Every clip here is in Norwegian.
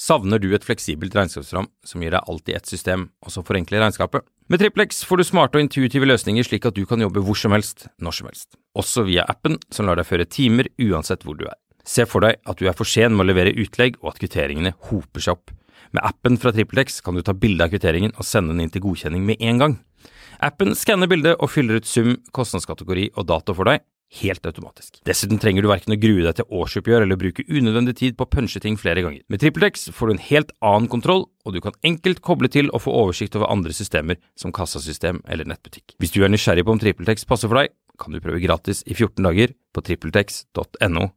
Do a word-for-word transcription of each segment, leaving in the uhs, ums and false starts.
Savner du et fleksibelt regnskapsprogram som gir deg alt i ett system, og som forenkler regnskapet? Med TrippelX får du smarte og intuitive løsninger slik at du kan jobbe hvor som helst, når som helst. Også via appen som lar deg føre timer uansett hvor du er. Se for deg at du er for sen med å levere utlegg og at kvitteringene hoper seg opp. Med appen fra TrippelX kan du ta bilde av kvitteringen og sende den inn til godkjenning med en gang. Appen skanner bildet og fyller ut sum, kostnadskategori og dato for deg, helt automatisk. Dessuten trenger du hverken å grue deg til årsoppgjør eller bruke unødvendig tid på å punche ting flere ganger. Med TrippelX får du en helt annen kontroll, og du kan enkelt koble til og få oversikt over andre systemer som kassasystem eller nettbutikk. Hvis du er nysgjerrig på om TrippelX passer for deg, kan du prøve gratis i fjorten dager på trippeltex punktum no.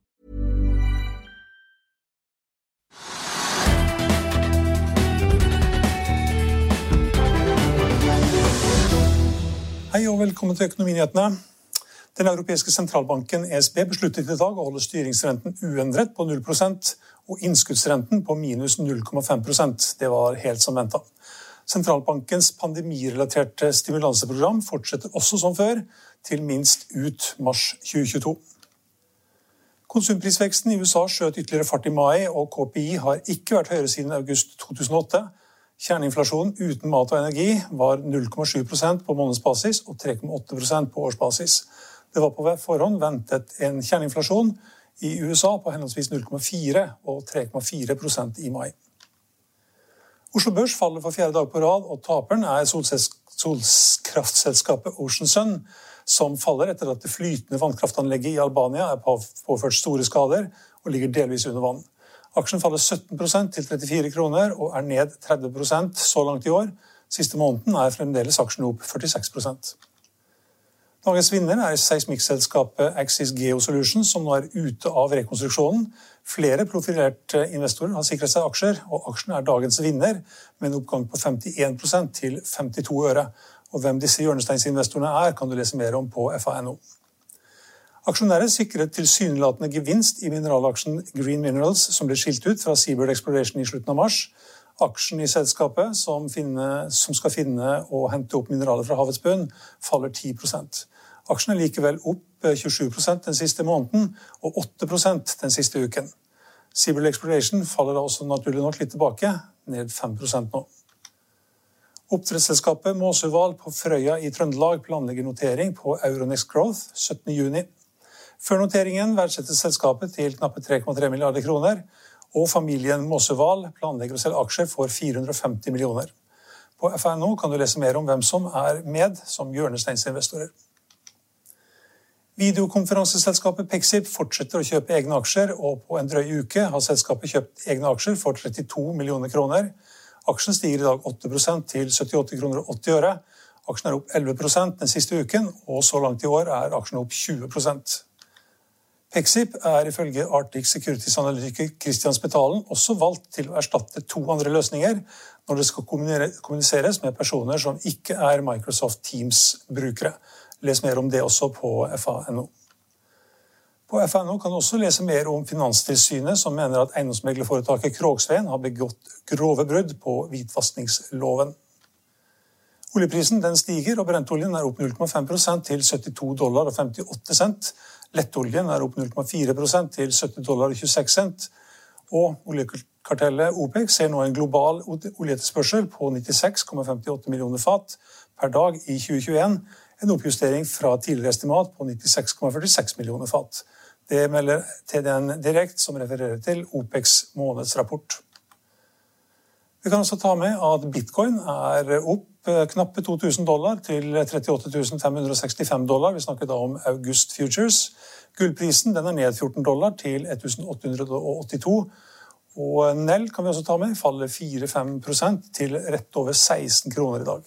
Hei og velkommen til Økonominyhetene. Den europeiske sentralbanken E S B besluttet i dag å holde styringsrenten uendret på null prosent og innskuddsrenten på minus null komma fem prosent. Det var helt som ventet. Sentralbankens pandemirelaterte stimulanseprogram fortsetter også som før, til minst ut mars tjue tjueto. Konsumprisveksten i U S A skjøt ytterligere fart i mai, og K P I har ikke vært høyere siden august to tusen og åtte. Kjerneinflasjonen uten mat og energi var null komma sju prosent på månedsbasis og tre komma åtte prosent på årsbasis. Det var på forhånd ventet en kjerneinflasjon i U S A på henholdsvis null komma fire og tre komma fire prosent i mai. Oslo Børs faller for fjerde dag på rad, og taperen er solkraftselskapet Ocean Sun, som faller etter at det flytende vannkraftanlegget i Albania er påført store skader og ligger delvis under vann. Aksjen faller sytten prosent til trettifire kroner og er ned tretti prosent så langt i år. Siste måneden er fremdeles aksjen opp førtiseks prosent. Dagens vinner er seismikkselskapet Axis Geosolutions, som nå er ute av rekonstruksjonen. Flere profilerte investorer har sikret seg aksjer, og aksjen er dagens vinner, med en oppgang på femtien prosent til femtito øre. Og hvem disse hjørnesteinsinvestorene er, kan du lese mer om på F A N O. Aksjonærer sikret tilsynelatende gevinst i mineralaksjen Green Minerals, som ble skilt ut fra Seabird Exploration i slutten av mars. Aksjen i selskapet, som, finne, som skal finne og hente opp mineraler fra havets bunn, faller ti prosent. Aksjen er likevel opp tjuesju prosent den siste måneden og åtte prosent den siste uken. Seabird Exploration faller da også naturlig nok litt tilbake, ned fem prosent nå. Oppdrettsselskapet Måsøval på Frøya i Trøndelag planlegger notering på Euronext Growth syttende juni. Før noteringen verdsettes selskapet til knappe tre komma tre milliarder kroner, og familien Måsøval planlegger å selge aksjer for fire hundre og femti millioner. På F A N O kan du lese mer om hvem som er med som hjørnesteinsinvestorer. Videokonferanseselskapet Pexip fortsetter å kjøpe egne aksjer, og på en drøy uke har selskapet kjøpt egne aksjer for trettito millioner kroner. Aksjen stiger i dag åtte prosent til syttiåtte kroner og åtti øre. Aksjen er opp elleve prosent den siste uken, og så langt i år er aksjen opp tjue prosent. Pexip er ifølge Arctic Securities-analytiker Christian Spetalen også valgt til å erstatte to andre løsninger når det skal kommuniseres med personer som ikke er Microsoft Teams-brukere. Les mer om det også på F A N O. På F A N O kan du også lese mer om Finanstilsynet, som mener at eiendomsmeglerforetaket Krogsveen har begått grove brudd på hvitvaskingsloven. Oljeprisen den stiger, og brentoljen er opp null komma fem prosent til syttito dollar og femtiåtte cent. Lettoljen er opp null komma fire prosent til sytti dollar og tjueseks cent. Og oljekartellet OPEC ser nå en global oljeetterspørsel på nittiseks komma femtiåtte millioner fat per dag i tjue tjueen. En oppjustering fra tidligere estimat på nittiseks komma førtiseks millioner fat. Det melder T D N Direkt, som refererer til OPECs månedsrapport. Vi kan også ta med at bitcoin er opp knappe to tusen dollar til trettiåtte tusen fem hundre og sekstifem dollar. Vi snakker da om August Futures. Gullprisen den er ned fjorten dollar til ett tusen åtte hundre og åttito. Og N E L kan vi også ta med, faller fire til fem prosent til rett over seksten kroner i dag.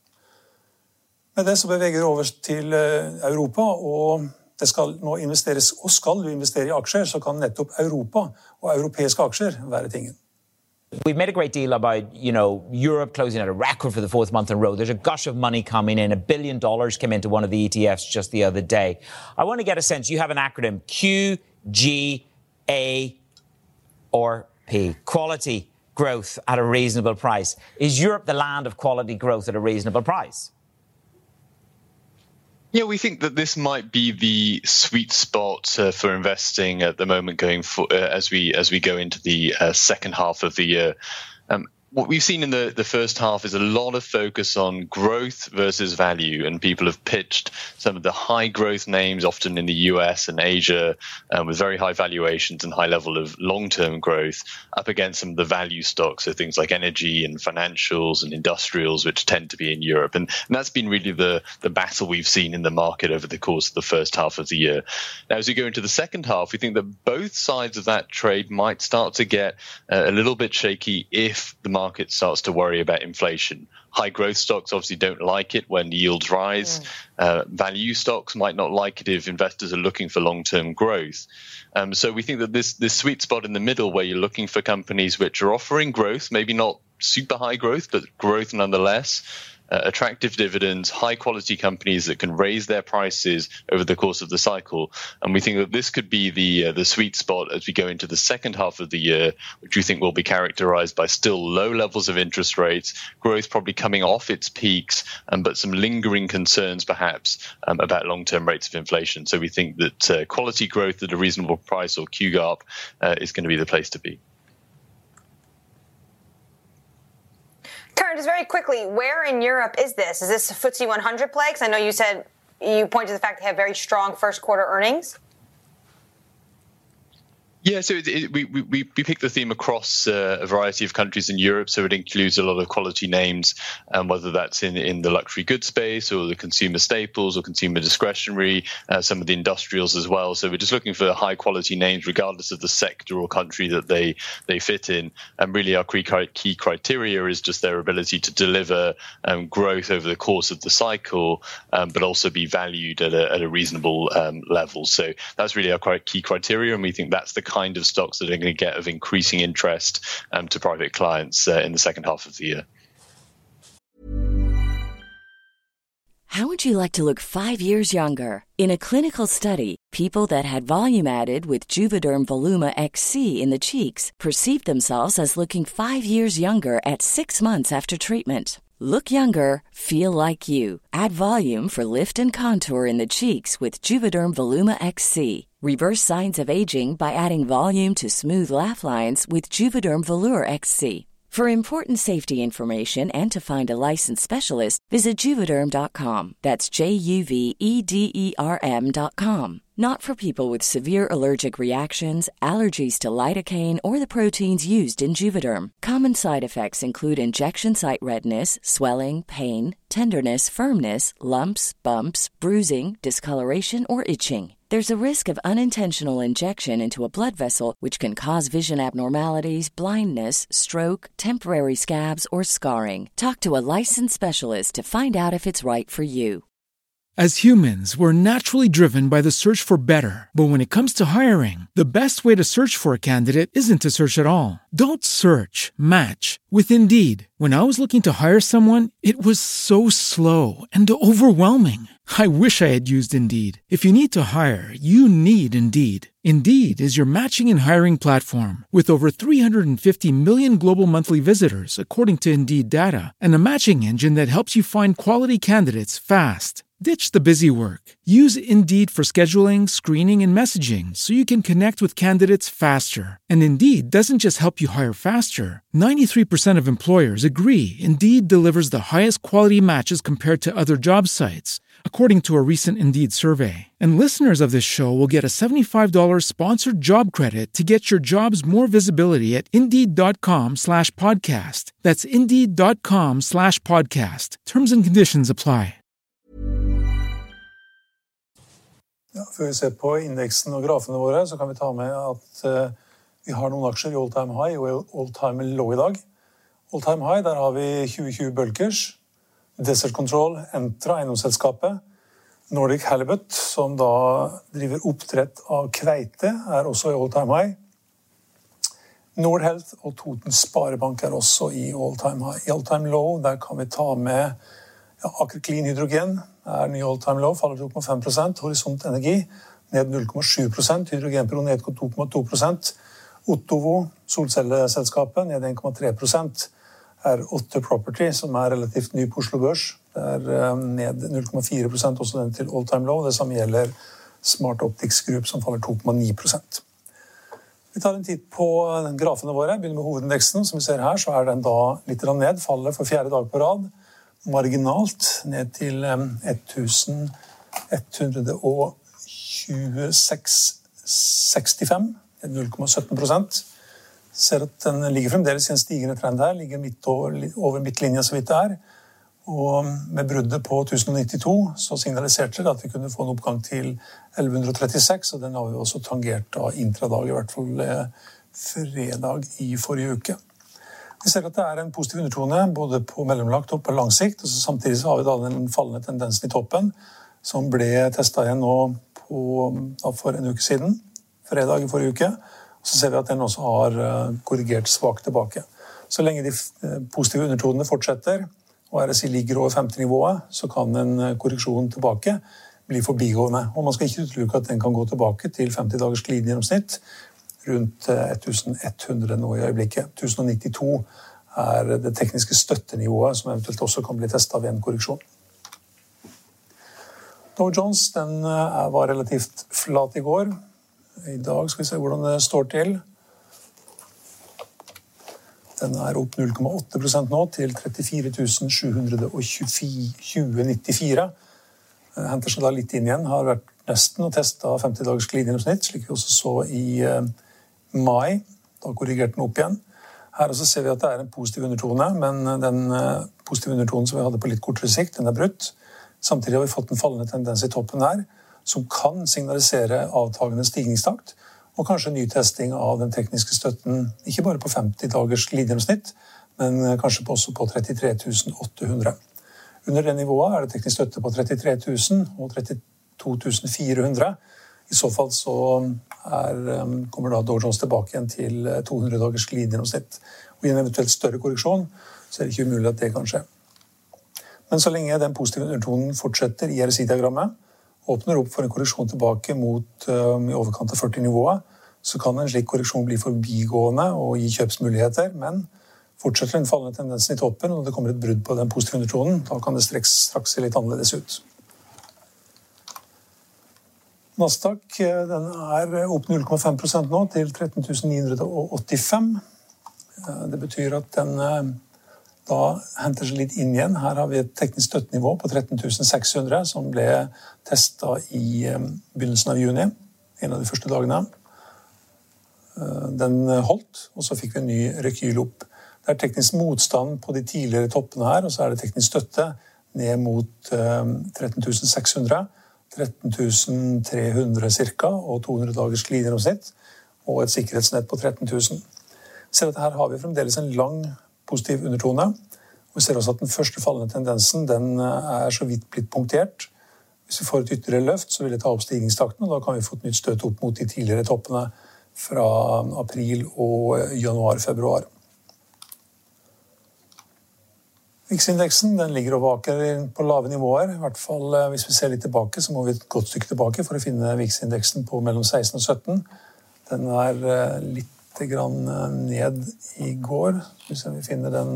Med det så beveger vi over til Europa, og det skal nå investeres, og skal du investere i aksjer, så kan nettopp Europa og europeiske aksjer være tingen. We've made a great deal about, you know, Europe closing at a record for the fourth month in a row. There's a gush of money coming in. A billion dollars came into one of the E T Fs just the other day. I want to get a sense. You have an acronym, Q, G, A, or P. Quality growth at a reasonable price. Is Europe the land of quality growth at a reasonable price? Yeah, we think that this might be the sweet spot uh, for investing at the moment going for, uh, as we as we go into the uh, second half of the year. Um, What we've seen in the, the first half is a lot of focus on growth versus value, and people have pitched some of the high growth names, often in the U S and Asia, um, with very high valuations and high level of long-term growth, up against some of the value stocks, so things like energy and financials and industrials, which tend to be in Europe. And, and that's been really the, the battle we've seen in the market over the course of the first half of the year. Now, as we go into the second half, we think that both sides of that trade might start to get uh, a little bit shaky if the market market starts to worry about inflation. High growth stocks obviously don't like it when yields rise. Mm. Uh, value stocks might not like it if investors are looking for long-term growth. Um, so we think that this this sweet spot in the middle, where you're looking for companies which are offering growth, maybe not super high growth, but growth nonetheless, Uh, attractive dividends, high-quality companies that can raise their prices over the course of the cycle. And we think that this could be the uh, the sweet spot as we go into the second half of the year, which we think will be characterized by still low levels of interest rates, growth probably coming off its peaks, um, but some lingering concerns perhaps um, about long-term rates of inflation. So we think that uh, quality growth at a reasonable price, or Q GARP, uh, is going to be the place to be. Karen, just very quickly, where in Europe is this? Is this a F T S E one hundred play? Because I know you said, you pointed to the fact they have very strong first quarter earnings. Yeah, so it, it, we, we we pick the theme across uh, a variety of countries in Europe, so it includes a lot of quality names, um, whether that's in, in the luxury goods space or the consumer staples or consumer discretionary, uh, some of the industrials as well. So we're just looking for high quality names, regardless of the sector or country that they they fit in. And really, our key criteria is just their ability to deliver um, growth over the course of the cycle, um, but also be valued at a, at a reasonable um, level. So that's really our key criteria, and we think that's the kind of stocks that are going to get of increasing interest um, to private clients uh, in the second half of the year. How would you like to look five years younger? In a clinical study, people that had volume added with Juvederm Voluma X C in the cheeks perceived themselves as looking five years younger at six months after treatment. Look younger, feel like you. Add volume for lift and contour in the cheeks with Juvederm Voluma X C. Reverse signs of aging by adding volume to smooth laugh lines with Juvederm Volure X C. For important safety information and to find a licensed specialist, visit Juvederm dot com. That's J U V E D E R M dot com. Not for people with severe allergic reactions, allergies to lidocaine, or the proteins used in Juvederm. Common side effects include injection site redness, swelling, pain, tenderness, firmness, lumps, bumps, bruising, discoloration, or itching. There's a risk of unintentional injection into a blood vessel, which can cause vision abnormalities, blindness, stroke, temporary scabs, or scarring. Talk to a licensed specialist to find out if it's right for you. As humans, we're naturally driven by the search for better. But when it comes to hiring, the best way to search for a candidate isn't to search at all. Don't search, match with Indeed. When I was looking to hire someone, it was so slow and overwhelming. I wish I had used Indeed. If you need to hire, you need Indeed. Indeed is your matching and hiring platform with over three hundred fifty million global monthly visitors, according to Indeed data, and a matching engine that helps you find quality candidates fast. Ditch the busy work. Use Indeed for scheduling, screening, and messaging so you can connect with candidates faster. And Indeed doesn't just help you hire faster. ninety-three percent of employers agree Indeed delivers the highest quality matches compared to other job sites, according to a recent Indeed survey. And listeners of this show will get a seventy-five dollars sponsored job credit to get your jobs more visibility at Indeed.com slash podcast. That's Indeed.com slash podcast. Terms and conditions apply. Ja, før vi ser på indeksen og grafene våre, så kan vi ta med at uh, vi har noen aksjer i all-time high og all-time low i dag. All-time high, der har vi tjue tjue Bulkers, Desert Control, Entra, eiendomsselskapet, Nordic Halibut, som da driver oppdrett av kveite, er også i all-time high. Nordhealth og Toten Sparebank er også i all-time high. I all-time low, der kan vi ta med ja, Aker Clean Hydrogen, er ny all-time low, faller to komma fem prosent. Horisont Energi ned null komma sju prosent. Hydrogenpro ned to komma to prosent. Ottovo, solcelleselskapet, ned en komma tre prosent. Er Otter Property, som er relativt ny på Oslo Børs, Det er ned null komma fire prosent, også den til all time low. Det samme gjelder Smart Optics Group, som faller to komma ni prosent. Vi tar en titt på grafene våre. Begynner med hovedindeksen. Som vi ser her, så er den da litt ned. Faller for fjerde dag på rad. Marginalt ned til ett tusen ett hundre tjueseks komma sekstifem. null komma sytten prosent. Ser at den ligger fremdeles i en stigende trend her. Ligger midt over, over midtlinja så vidt det er. Og med bruddet på tusen nittito så signaliserte det at vi kunne få en oppgang til elleve trettiseks, og den har vi også tangert av intradag, i hvert fall fredag i forrige uke. Vi ser at det er en positiv undertone, både på mellomlagt og på lang sikt, og så samtidig så har vi da den fallende tendensen i toppen, som ble testet igjen nå på, da for en uke siden, fredag i forrige uke, og så ser vi at den også har korrigert svagt tilbake. Så lenge de positive undertonene fortsetter, og R S I ligger over femti-nivået, så kan en korreksjon tilbake bli forbigående. Og man skal ikke utelukke at den kan gå tilbake til femti dagers glidegjennomsnitt, rundt ett tusen ett hundre nå i øyeblikket. tusen nittito er det tekniske støttenivået, som eventuelt også kan bli testet ved en korreksjon. Dow Jones den var relativt flat i går. I dag skal vi se hvordan det står til. Den er opp null komma åtte prosent nå til trettifire tusen sju hundre tjue komma nittifire. Henter seg da litt inn igjen. Har vært nesten og testet femti dagers glidegjennomsnitt, slik vi også så i eh, mai. Da korrigerte den opp igjen. Her også ser vi at det er en positiv undertone, men den eh, positive undertonen som vi hadde på litt kortere sikt, den er brutt. Samtidig har vi fått en fallende tendens i toppen her, som kan signalisere avtagende stigningstakt, og kanskje ny testing av den tekniske støtten, ikke bare på femti dagers glidegjennomsnitt, men kanskje også på trettitre tusen åtte hundre. Under det nivået er det teknisk støtte på trettitre tusen og trettito tusen fire hundre. I så fall så er, kommer da Dow Jones tilbake igjen til to hundre dagers glidegjennomsnitt. Og i en eventuelt større korreksjon så er det ikke umulig at det kan skje. Men så lenge den positive undertonen fortsetter i R S I-diagrammet, åpner opp for en korreksjon tilbake mot um, i overkant av førti-nivået, så kan en slik korreksjon bli forbigående og gi kjøpsmuligheter, men fortsetter den fallende tendensen i toppen, og det kommer et brudd på den positive undertonen, da kan det straks, straks se litt annerledes ut. Nasdaq den er opp null komma fem prosent nå til tretten tusen ni hundre åttifem. Det betyr at den da henter seg litt inn igjen. Her har vi et teknisk støttenivå på tretten tusen seks hundre, som ble testet i begynnelsen av juni, en av de første dagene. Den holdt, og så fikk vi en ny rekyl opp. Det er teknisk motstand på de tidligere toppene her, og så er det teknisk støtte ned mot tretten tusen seks hundre, tretten tusen tre hundre cirka, og to hundre dagers glidegjennomsnitt, og et sikkerhetsnett på tretten tusen. Vi ser at her har vi fremdeles en lang positiv undertone. Og vi ser også at den første fallende tendensen den er så vidt blitt punktert. Hvis vi får et ytterligere løft, så vil det ta opp stigningstakten, og da kan vi få et nytt støt opp mot de tidligere toppene fra april og januar-februar. V I X-indeksen den ligger og vaker på lave nivåer. I hvert fall hvis vi ser litt tilbake, så må vi et godt stykke tilbake for å finne V I X-indeksen på mellom seksten og sytten. Den er litt grann ned i går. Hvis vi finner den.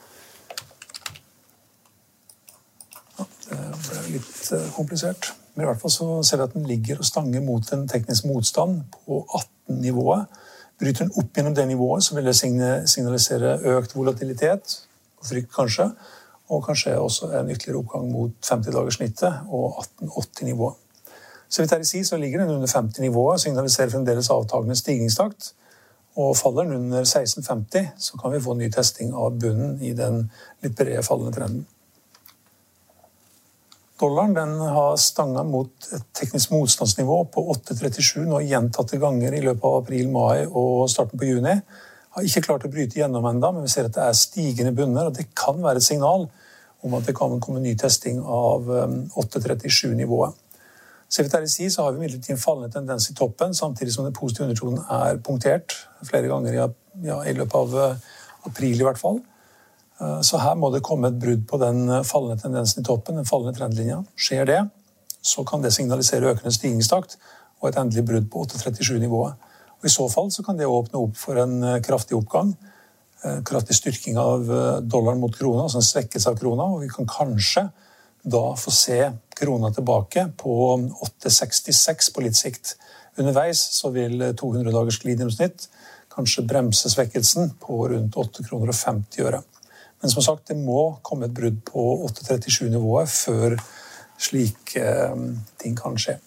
Ja, det ble litt komplisert. Men i hvert fall så ser vi at den ligger og stanger mot en teknisk motstand på atten-nivået. Bryter den opp gjennom det nivået, så vil det signalisere økt volatilitet, og frykt kanskje, og kanskje også en ytterligere oppgang mot femti dagers snittet og atten åtti-nivået. Så vidt R S I så ligger den under femti-nivået, signaliserer fremdeles avtagende stigningstakt, og faller den under seksten femti, så kan vi få ny testing av bunnen i den litt brede fallende trenden. Dollaren den har stanget mot et teknisk motstandsnivå på åtte trettisju nå gjentatte ganger i løpet av april, mai og starten på juni. Har ikke klart å bryte gjennom enda, men vi ser at det er stigende bunner, og det kan være et signal om at det kan komme ny testing av åtte trettisju-nivået. Ser vi til R S I, så har vi imidlertid en fallende tendens i toppen, samtidig som den positive undertonen er punktert flere ganger i, ja, i løpet av april i hvert fall. Så her må det komme et brudd på den fallende tendensen i toppen, den fallende trendlinja. Skjer det, så kan det signalisere økende stigningstakt og et endelig brudd på åtte trettisju-nivået. Og i så fall så kan det åpne opp for en kraftig oppgang kraftig styrking av dollaren mot krona, altså en svekkelse av krona, og vi kan kanskje da få se krona tilbake på åtte sekstiseks på litt sikt. Underveis så vil to hundre dagers glidegjennomsnitt kanskje bremse svekkelsen på rundt åtte kroner og femti øre. Men som sagt, det må komme et brudd på åtte trettisju-nivået før slike eh, ting kan skje.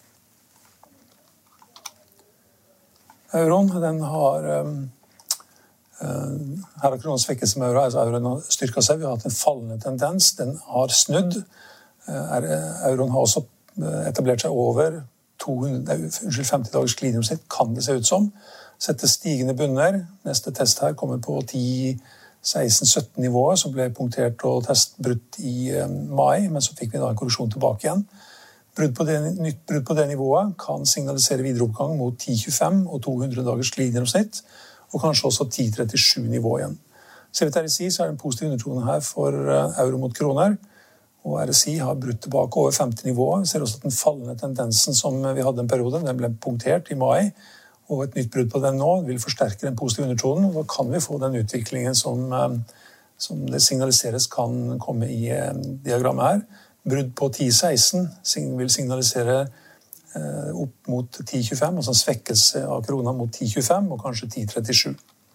Euroen, den har... Eh, Her har kronen svekket seg med euro, altså euroen har styrket seg. Vi har hatt en fallende tendens, den har snudd. Euroen har også etablert seg over to hundre, unnskyld, femti dagers glidegjennomsnitt, kan det se ut som. Setter stigende bunner. Neste test her kommer på ti seksten sytten nivået, som ble punktert og testbrutt i mai, men så fikk vi da en korreksjon tilbake igjen. Brudd på det, nytt brudd på det nivået kan signalisere videre oppgang mot ti tjuefem og to hundre dagers glidegjennomsnitt, og kanskje også ti trettisju-nivå igjen. Ser vi til R S I, så er det en positiv undertone her for euro mot kroner, og R S I har brutt tilbake over femti nivået. Vi ser også at den fallende tendensen som vi hadde en periode, den ble punktert i mai, og et nytt brudd på den nå vil forsterke den positive undertonen, og da kan vi få den utviklingen som, som det signaliseres kan komme i diagrammet her. Brudd på ti seksten vil signalisere opp mot ti tjuefem, altså en svekkelse av krona mot ti tjuefem og kanskje ti trettisju.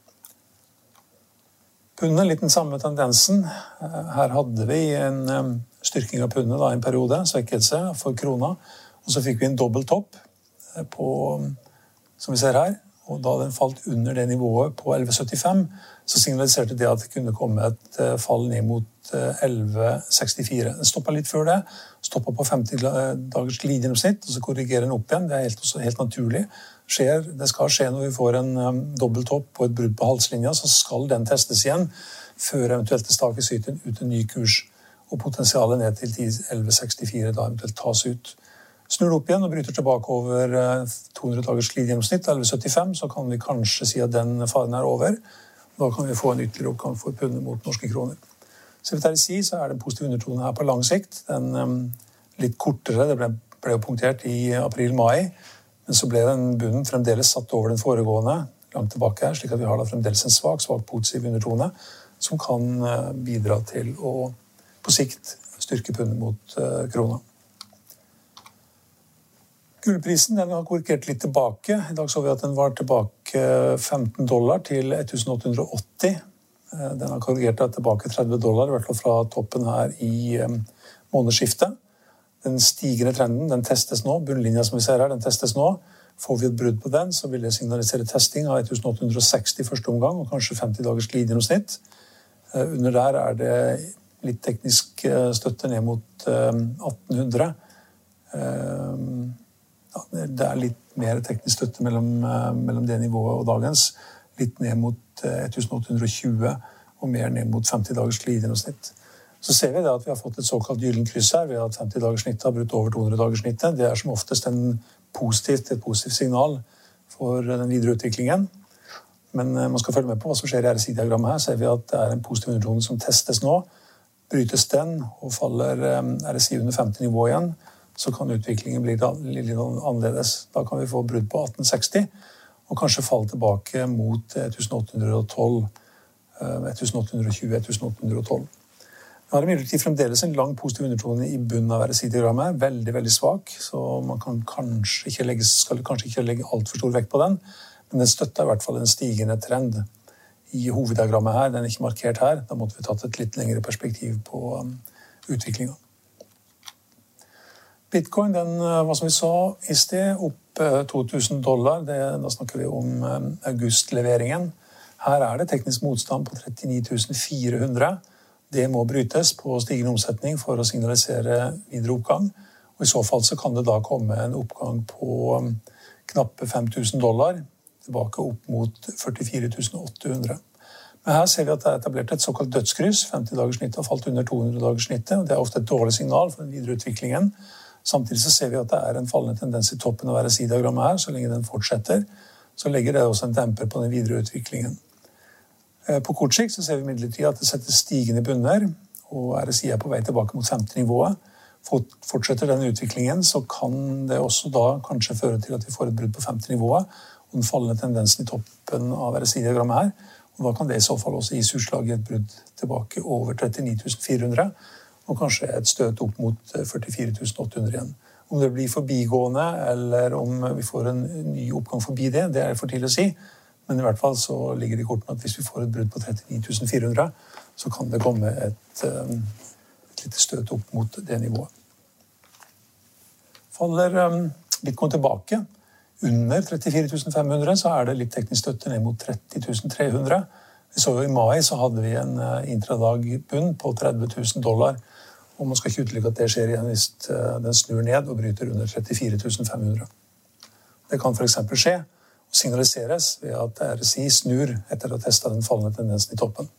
Pundet, litt den samme tendensen. Her hadde vi en styrking av pundet da, en periode, svekkelse for krona, og så fikk vi en dobbelt topp på, som vi ser her, og da den falt under det nivået på elleve syttifem, så signaliserte det at det kunne komme et fall ned mot elleve sekstifire. Den stoppet litt før det, stoppet på femti dagers glidegjennomsnitt, og så korrigerer den opp igjen. Det er helt, helt naturlig. Skjer, det skal skje når vi får en um, dobbelttopp og et brudd på halslinja, så skal den testes igjen, før eventuelt det stakes ut en, ut en ny kurs, og potensialet ned til elleve sekstifire da eventuelt tas ut. Snur opp igjen og bryter tilbake over to hundre dagers glidegjennomsnitt, elleve syttifem, så kan vi kanskje si at den faren er over. Da kan vi få en ytterligere oppgang for pundet mot norske kroner. Så vil jeg si, så er det en positiv undertone her på lang sikt. Den um, litt kortere, det ble, ble jo punktert i april-mai, men så ble den bunnen fremdeles satt over den foregående, langt tilbake her, slik at vi har da fremdeles en svak, svak positiv undertone, som kan uh, bidra til å på sikt styrke pundet mot uh, krona. Gullprisen den har korrigert litt tilbake. I dag så vi at den var tilbake femten dollar til elleve åtte åtti. Den har korrigert tilbake tretti dollar, i hvert fall fra toppen her i månedsskiftet. Den stigende trenden, den testes nå. Bunnlinja som vi ser her, den testes nå. Får vi et brudd på den, så vil det signalisere testing av elleve åtte seksti i første omgang, og kanskje femti dagers glidegjennomsnitt. Under der er det litt teknisk støtte ned mot atten hundre. Det er litt mer teknisk støtte mellom, mellom det nivået og dagens. Litt ned mot elleve åtte tjue og mer ned mot femti dagers glidegjennomsnitt. Så ser vi det at vi har fått et såkalt gyllen kryss her ved at femti dagers snittet har brutt over to hundre dagers snittet. Det er som oftest en positivt, et positivt signal for den videre utviklingen. Men man skal følge med på hva som skjer i R S I-diagrammet her. Ser vi at det er en positiv undertone som testes nå. Brytes den og faller R S I under femti nivå igjen, så kan utviklingen bli litt annerledes. Da kan vi få brudd på atten seksti, og kanskje falle tilbake mot elleve åtte tolv, elleve åtte tjue, elleve åtte tolv. Vi har imidlertid fremdeles en lang positiv undertone i bunnen av R S I-diagrammet, veldig, veldig svak, så man kan kanskje ikke legge, skal kanskje ikke legge alt for stor vekt på den, men den støtter i hvert fall en stigende trend i hoveddiagrammet her. Den er ikke markert her, da måtte vi tatt et litt lengre perspektiv på um, utviklingen. Bitcoin, den var som vi sa i sted, opp to tusen dollar. Det, da snakker vi om augustleveringen. Her er det teknisk motstand på trettini tusen fire hundre. Det må brytes på stigende omsetning for å signalisere videre oppgang. Og i så fall så kan det da komme en oppgang på knappe fem tusen dollar, tilbake opp mot førtifire tusen åtte hundre. Men her ser vi at det er etablert et såkalt dødskryss. femti dagers snittet har falt under to hundre dagers snittet, og det er ofte et dårlig signal for den videre utviklingen. Samtidig så ser vi at det er en fallende tendens i toppen av R S I-diagrammet her. Så lenge den fortsetter, så legger det også en demper på den videre utviklingen. På kort sikt så ser vi imidlertid at det setter stigende bunner, og R S I er på vei tilbake mot femti nivået. Fortsetter den utviklingen, så kan det også da kanskje føre til at vi får et brudd på femti nivået, og den fallende tendensen i toppen av R S I-diagrammet her, Og da kan det i så fall også gis utslag i et brudd tilbake over trettini tusen fire hundre, og kanskje et støt opp mot førtifire tusen åtte hundre igjen. Om det blir forbigående, eller om vi får en ny oppgang forbi det, det er for tidlig å si. Men i hvert fall så ligger det i kortene at hvis vi får et brudd på trettini tusen fire hundre, så kan det komme et, et lite støt opp mot det nivået. Faller Bitcoin tilbake under trettifire tusen fem hundre, så er det litt teknisk støtte ned mot tretti tusen tre hundre. Vi så jo i mai så hadde vi en intradag-bunn på tretti tusen dollar, og man skal ikke utelukke at det skjer igjen hvis den snur ned og bryter under trettifire tusen fem hundre. Det kan for eksempel skje og signaliseres ved at R S I snur etter å ha testet den fallende tendensen i toppen.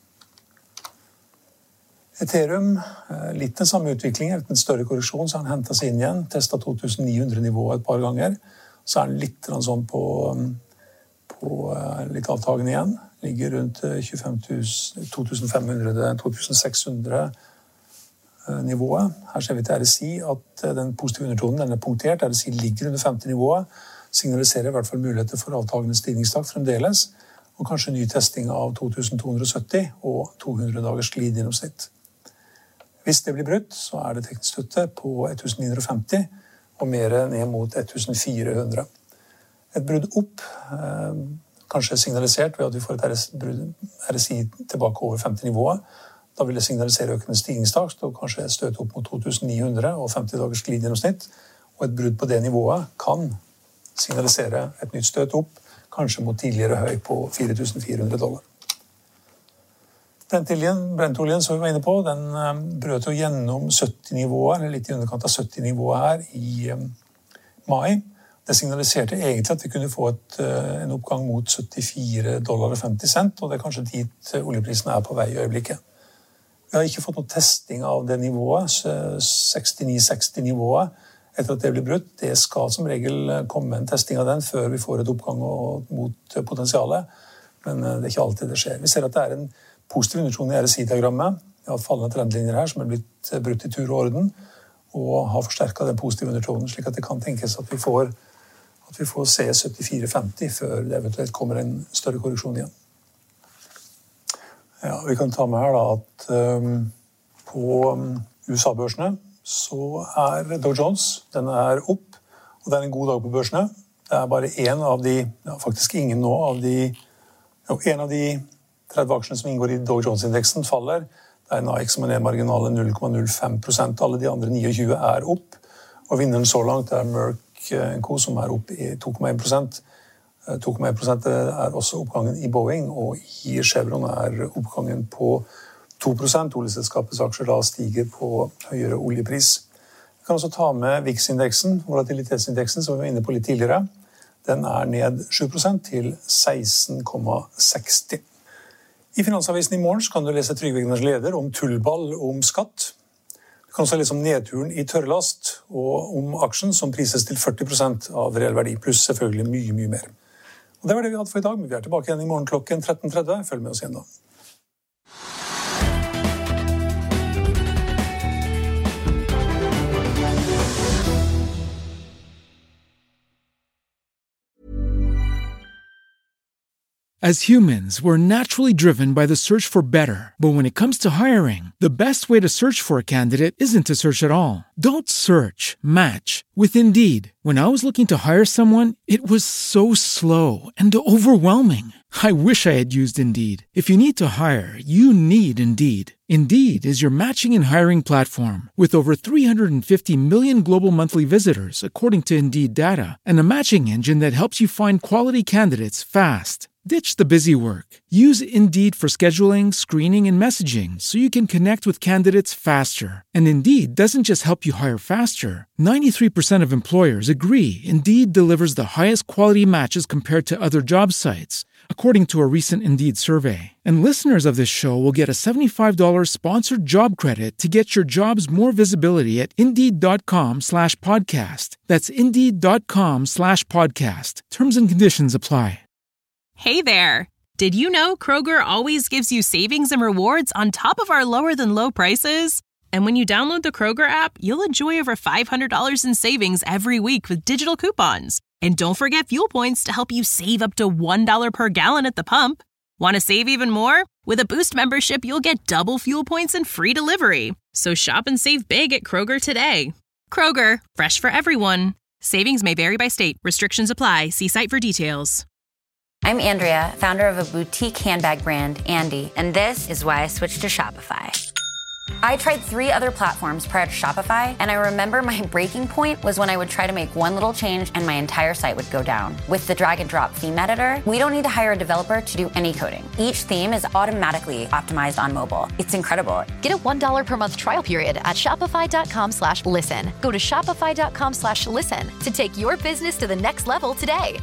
Ethereum, litt den samme utvikling, etter en større korreksjon, så har han hentet seg inn igjen, testet to tusen ni hundre nivået et par ganger, så er den litt sånn på, på litt avtagende igjen, ligger rundt tjuefem tusen, to tusen fem hundre, to tusen seks hundre nivået. Her ser vi til R S I at den positive undertonen, den er punktert, R S I ligger under femti nivået, signaliserer i hvert fall muligheter for avtagende stigningstakt fremdeles, og kanskje ny testing av to tusen to hundre sytti og to hundre dagers glidegjennomsnitt. Hvis det blir brutt, så er det teknisk støtte på ett tusen ni hundre femti og mer ned mot ett tusen fire hundre. Et brudd opp, eh, kanskje signalisert ved at vi får et R S I tilbake over femti nivået. Da vil det signalisere økende stigningstakt og kanskje et støt opp mot to tusen ni hundre og femti dagers glidegjennomsnitt. Og et brudd på det nivået kan signalisere et nytt støt opp, kanskje mot tidligere høy på fire tusen fire hundre dollar. Brentoljen, Brentoljen som vi var inne på, den brøt jo gjennom sytti nivået, eller litt i underkant av sytti nivået her i um, mai. Det signaliserte egentlig at vi kunne få et, uh, en oppgang mot syttifire dollar og femti cent, og det er kanskje dit oljeprisen er på vei i øyeblikket. Vi har ikke fått noe testing av det nivået, sekstini seksti nivået, etter at det blir brutt. Det skal som regel komme en testing av den før vi får et oppgang mot potensialet, men det er ikke alltid det skjer. Vi ser at det er en positiv undertone i R S I-diagrammet. Vi har fallende trendlinjer her som er blitt brutt i tur og orden, og har forsterket den positive undertonen, slik at det kan tenkes at vi får, at vi får se syttifire femti før det eventuelt kommer en større korreksjon igjen. Ja, vi kan ta med her da at um, på um, U S A-børsene så er Dow Jones, den er opp, og det er en god dag på børsene. Det er bare en av de, ja, faktisk ingen nå av de, jo, en av de tretti aksjene som inngår i Dow Jones-indeksen faller. Det er Nike som er ned marginale null komma null fem prosent. Alle de andre tjueni er opp. Og vinneren så langt er Merck and Co som er opp i to komma én prosent. to komma én prosent er også oppgangen i Boeing, og i Chevron er oppgangen på to prosent. Oljeselskapets aksjer da stiger på høyere oljepris. Vi kan også ta med V I X-indeksen, volatilitetsindeksen, som vi var inne på litt tidligere. Den er ned sju prosent til seksten komma seksti. I Finansavisen i morgen kan du lese Trygve Egners leder om tullball og om skatt. Du kan også lese om nedturen i tørrlast og om aksjen som prises til førti prosent av reell verdi, pluss selvfølgelig mye, mye mer. Og det var det vi hadde for i dag, men vi er tilbake igjen i morgen klokken tretten tretti. Følg med oss igjen da. As humans, we're naturally driven by the search for better. But when it comes to hiring, the best way to search for a candidate isn't to search at all. Don't search, match with Indeed. When I was looking to hire someone, it was so slow and overwhelming. I wish I had used Indeed. If you need to hire, you need Indeed. Indeed is your matching and hiring platform with over three hundred fifty million global monthly visitors, according to Indeed data, and a matching engine that helps you find quality candidates fast. Ditch the busy work. Use Indeed for scheduling, screening, and messaging so you can connect with candidates faster. And Indeed doesn't just help you hire faster. ninety-three percent of employers agree Indeed delivers the highest quality matches compared to other job sites, according to a recent Indeed survey. And listeners of this show will get a seventy-five dollars sponsored job credit to get your jobs more visibility at Indeed.com slash podcast. That's Indeed.com slash podcast. Terms and conditions apply. Hey there! Did you know Kroger always gives you savings and rewards on top of our lower-than-low prices? And when you download the Kroger app, you'll enjoy over five hundred dollars in savings every week with digital coupons. And don't forget fuel points to help you save up to one dollar per gallon at the pump. Want to save even more? With a Boost membership, you'll get double fuel points and free delivery. So shop and save big at Kroger today. Kroger, fresh for everyone. Savings may vary by state. Restrictions apply. See site for details. I'm Andrea, founder of a boutique handbag brand, Andy, and this is why I switched to Shopify. I tried three other platforms prior to Shopify, and I remember my breaking point was when I would try to make one little change and my entire site would go down. With the drag and drop theme editor, we don't need to hire a developer to do any coding. Each theme is automatically optimized on mobile. It's incredible. Get a one dollar per month trial period at shopify.com slash listen. Go to shopify.com slash listen to take your business to the next level today.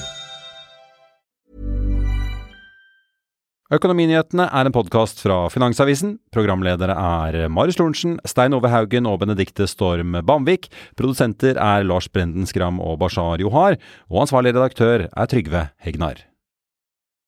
Økonominyhetene er en podcast fra Finansavisen. Programledere er Marius Lorentzen, Stein Ove Haugen og Benedikte Storm Bamvik. Produsenter er Lars Brenden Skram og Bashar Johar. Og ansvarlig redaktør er Trygve Hegnar.